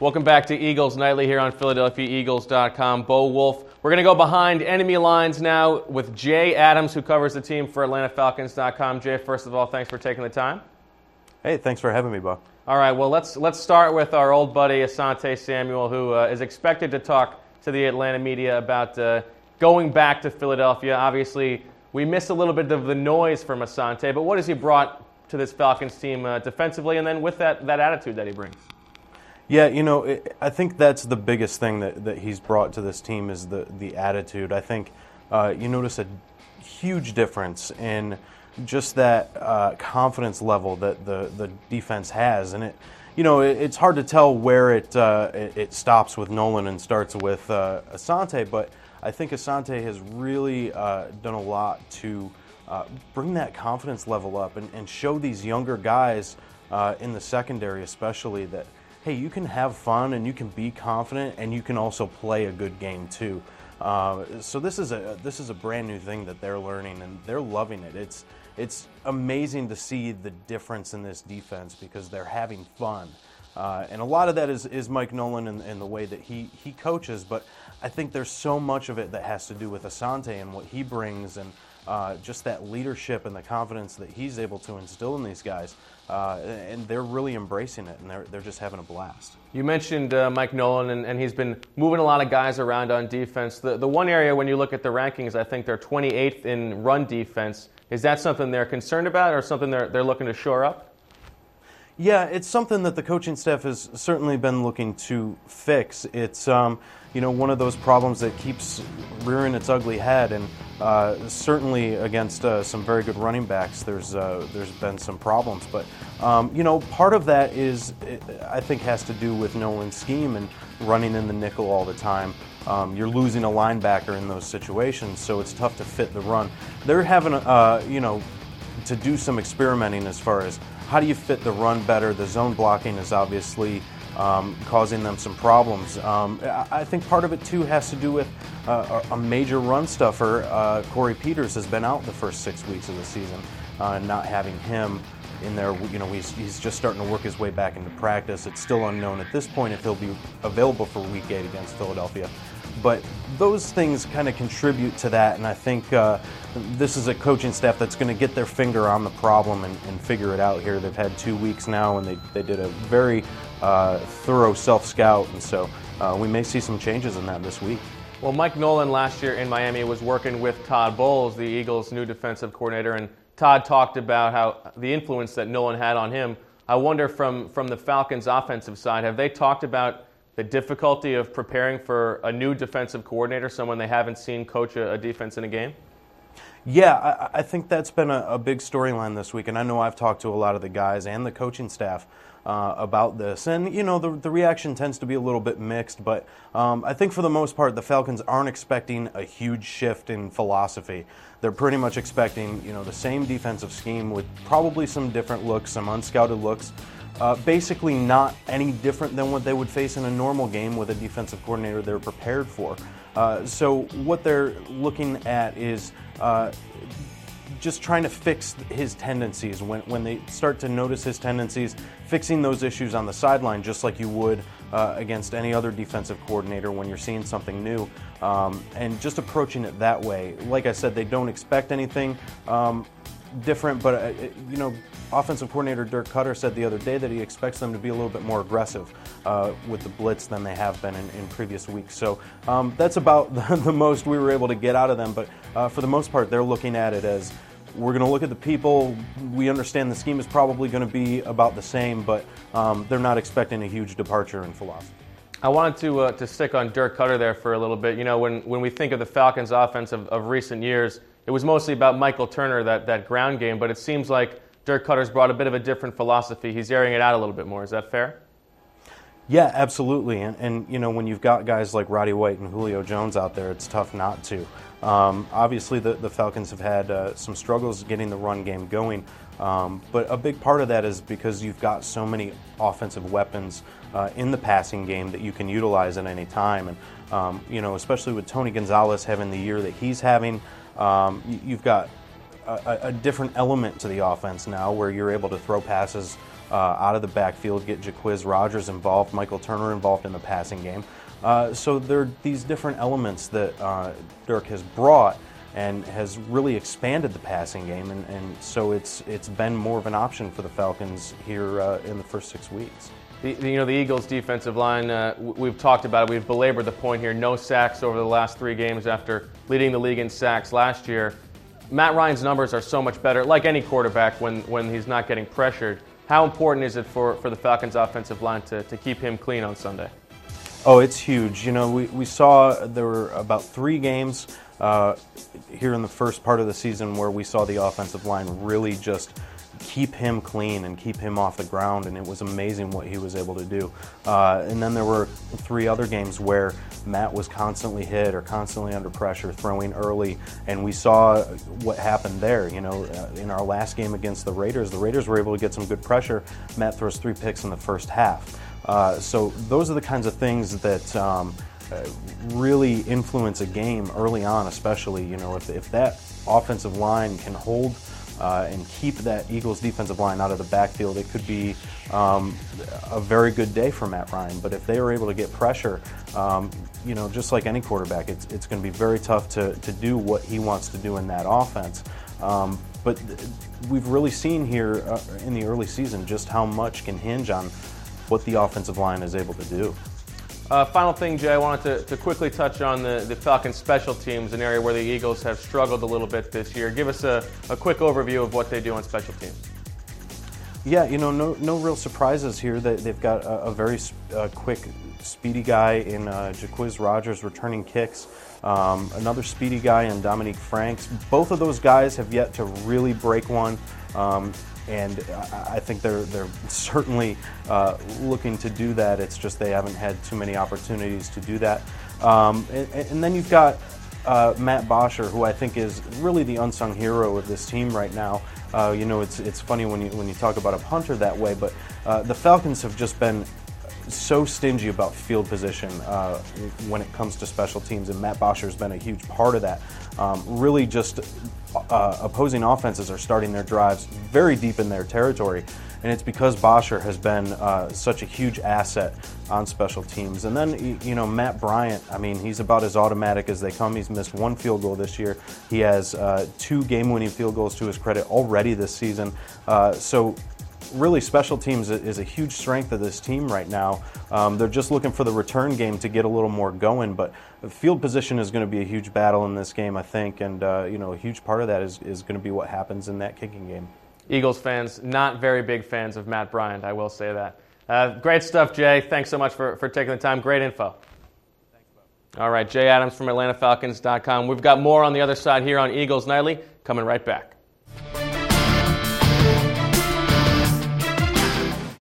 Welcome back to Eagles Nightly here on PhiladelphiaEagles.com. Bo Wolf. We're going to go behind enemy lines now with Jay Adams, who covers the team for AtlantaFalcons.com. Jay, first of all, thanks for taking the time. Hey, thanks for having me, Bo. All right, well, let's start with our old buddy Asante Samuel, who is expected to talk to the Atlanta media about going back to Philadelphia. Obviously, we missed a little bit of the noise from Asante, but what has he brought to this Falcons team defensively, and then with that attitude that he brings? Yeah, I think that's the biggest thing that he's brought to this team is the attitude. I think you notice a huge difference in just that confidence level that the defense has, and it's hard to tell where it stops with Nolan and starts with Asante, but I think Asante has really done a lot to bring that confidence level up and show these younger guys in the secondary especially that, hey, you can have fun and you can be confident and you can also play a good game too. So this is a brand new thing that they're learning and they're loving it. It's amazing to see the difference in this defense because they're having fun. And a lot of that is Mike Nolan and the way that he coaches, but I think there's so much of it that has to do with Asante and what he brings and just that leadership and the confidence that he's able to instill in these guys. And they're really embracing it, and they're just having a blast. You mentioned Mike Nolan, and he's been moving a lot of guys around on defense. The one area when you look at the rankings, I think they're 28th in run defense. Is that something they're concerned about or something they're looking to shore up? Yeah, it's something that the coaching staff has certainly been looking to fix. It's one of those problems that keeps rearing its ugly head, and certainly against some very good running backs, there's been some problems. But part of that I think has to do with Nolan's scheme and running in the nickel all the time. You're losing a linebacker in those situations, so it's tough to fit the run. They're having to do some experimenting as far as how do you fit the run better. The zone blocking is obviously causing them some problems. I think part of it, too, has to do with a major run stuffer. Corey Peters has been out the first 6 weeks of the season, not having him in there. He's just starting to work his way back into practice. It's still unknown at this point if he'll be available for Week 8 against Philadelphia. But those things kind of contribute to that, and I think this is a coaching staff that's going to get their finger on the problem and figure it out here. They've had 2 weeks now, and they did a very thorough self-scout, and so we may see some changes in that this week. Well, Mike Nolan last year in Miami was working with Todd Bowles, the Eagles' new defensive coordinator, and Todd talked about how the influence that Nolan had on him. I wonder from the Falcons' offensive side, have they talked about the difficulty of preparing for a new defensive coordinator, someone they haven't seen coach a defense in a game? Yeah, I think that's been a big storyline this week, and I know I've talked to a lot of the guys and the coaching staff about this. And, the reaction tends to be a little bit mixed, but I think for the most part, the Falcons aren't expecting a huge shift in philosophy. They're pretty much expecting, the same defensive scheme with probably some different looks, some unscouted looks. Basically not any different than what they would face in a normal game with a defensive coordinator they're prepared for. So what they're looking at is just trying to fix his tendencies. When they start to notice his tendencies, fixing those issues on the sideline just like you would against any other defensive coordinator when you're seeing something new, and just approaching it that way. Like I said, they don't expect anything different, but offensive coordinator Dirk Cutter said the other day that he expects them to be a little bit more aggressive with the blitz than they have been in previous weeks. So that's about the most we were able to get out of them, but for the most part, they're looking at it as we're going to look at the people. We understand the scheme is probably going to be about the same, but they're not expecting a huge departure in philosophy. I wanted to stick on Dirk Cutter there for a little bit. When we think of the Falcons' offense of recent years, it was mostly about Michael Turner, that ground game, but it seems like Dirk Cutter's brought a bit of a different philosophy. He's airing it out a little bit more. Is that fair? Yeah, absolutely. And when you've got guys like Roddy White and Julio Jones out there, it's tough not to. Obviously, the Falcons have had some struggles getting the run game going, but a big part of that is because you've got so many offensive weapons in the passing game that you can utilize at any time. And especially with Tony Gonzalez having the year that he's having, you've got a different element to the offense now, where you're able to throw passes out of the backfield, get Jaquiz Rogers involved, Michael Turner involved in the passing game. So there are these different elements that Dirk has brought and has really expanded the passing game, and so it's been more of an option for the Falcons here in the first 6 weeks. The Eagles' defensive line, we've talked about it. We've belabored the point here. No sacks over the last 3 games after leading the league in sacks last year. Matt Ryan's numbers are so much better, like any quarterback, when he's not getting pressured. How important is it for the Falcons' offensive line to keep him clean on Sunday? Oh, it's huge. You know, we saw there were about 3 games here in the first part of the season where we saw the offensive line really just keep him clean and keep him off the ground, and it was amazing what he was able to do. And then there were 3 other games where Matt was constantly hit or constantly under pressure, throwing early, and we saw what happened there. You know, in our last game against the Raiders were able to get some good pressure. Matt throws 3 picks in the first half. So those are the kinds of things that really influence a game early on, especially. You know, if that offensive line can hold and keep that Eagles defensive line out of the backfield, it could be a very good day for Matt Ryan. But if they are able to get pressure, you know, just like any quarterback, it's going to be very tough to do what he wants to do in that offense. But we've really seen here in the early season just how much can hinge on what the offensive line is able to do. Final thing, Jay, I wanted to quickly touch on the Falcons' special teams, an area where the Eagles have struggled a little bit this year. Give us a quick overview of what they do on special teams. Yeah, you know, no real surprises here. They've got a very quick, speedy guy in Jaquiz Rogers returning kicks. Another speedy guy in Dominique Franks. Both of those guys have yet to really break one. And I think they're certainly looking to do that. It's just they haven't had too many opportunities to do that. And then you've got Matt Bosher, who I think is really the unsung hero of this team right now. You know, it's funny when you talk about a punter that way, but the Falcons have just been so stingy about field position when it comes to special teams, and Matt Bosher's been a huge part of that. Really just opposing offenses are starting their drives very deep in their territory, and it's because Bosher has been such a huge asset on special teams. And then, you know, Matt Bryant, I mean, he's about as automatic as they come. He's missed 1 field goal this year. He has 2 game-winning field goals to his credit already this season. So really, special teams is a huge strength of this team right now. They're just looking for the return game to get a little more going, but field position is going to be a huge battle in this game, I think, and you know, a huge part of that is going to be what happens in that kicking game. Eagles fans, not very big fans of Matt Bryant, I will say that. Great stuff, Jay. Thanks so much for taking the time. Great info. Thanks, Bob. All right, Jay Adams from AtlantaFalcons.com. We've got more on the other side here on Eagles Nightly, coming right back.